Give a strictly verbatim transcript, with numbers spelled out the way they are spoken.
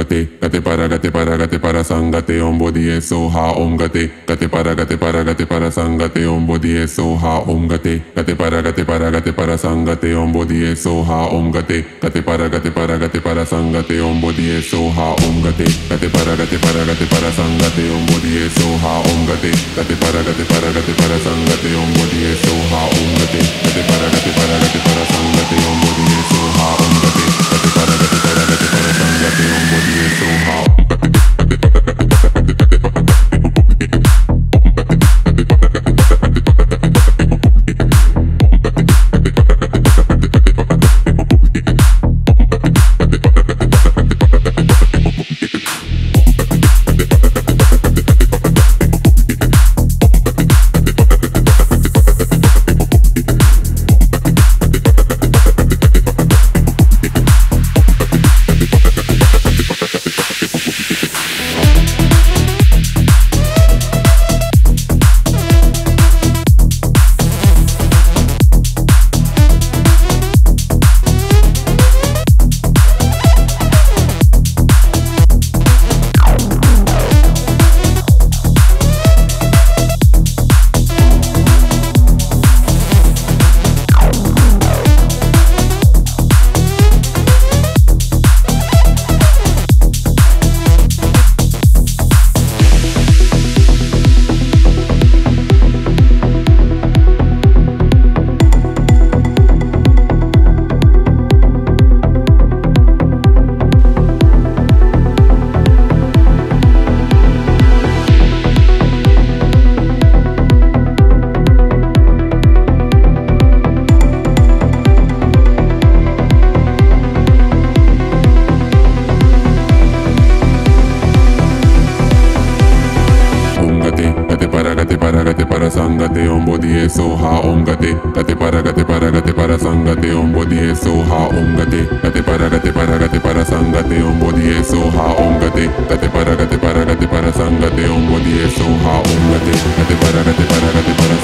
gate, gate para gate para gate para sangate om body is so ha om gate, gate para gate para gate para sangate om body is so ha om gate, gate para gate para gate para sangate om body is so ha om gate, gate para gate para gate para sangate om body is so ha om gate, gate para gate para gate para sangate om body is so ha om gate, gate para gate para gate para sangate om body is so ha om gate, gate para gate para gate para sangate om body is so ha om gate, gate para gate para gate para sangate om body is so ha sangate om body is so ha om gate, gate para gate para gate para sangate om body is so ha om gate, gate para gate para gate para sangate om body is so ha om gate, gate para gate para gate para sangate om body is so ha om gate, gate para gate para gate para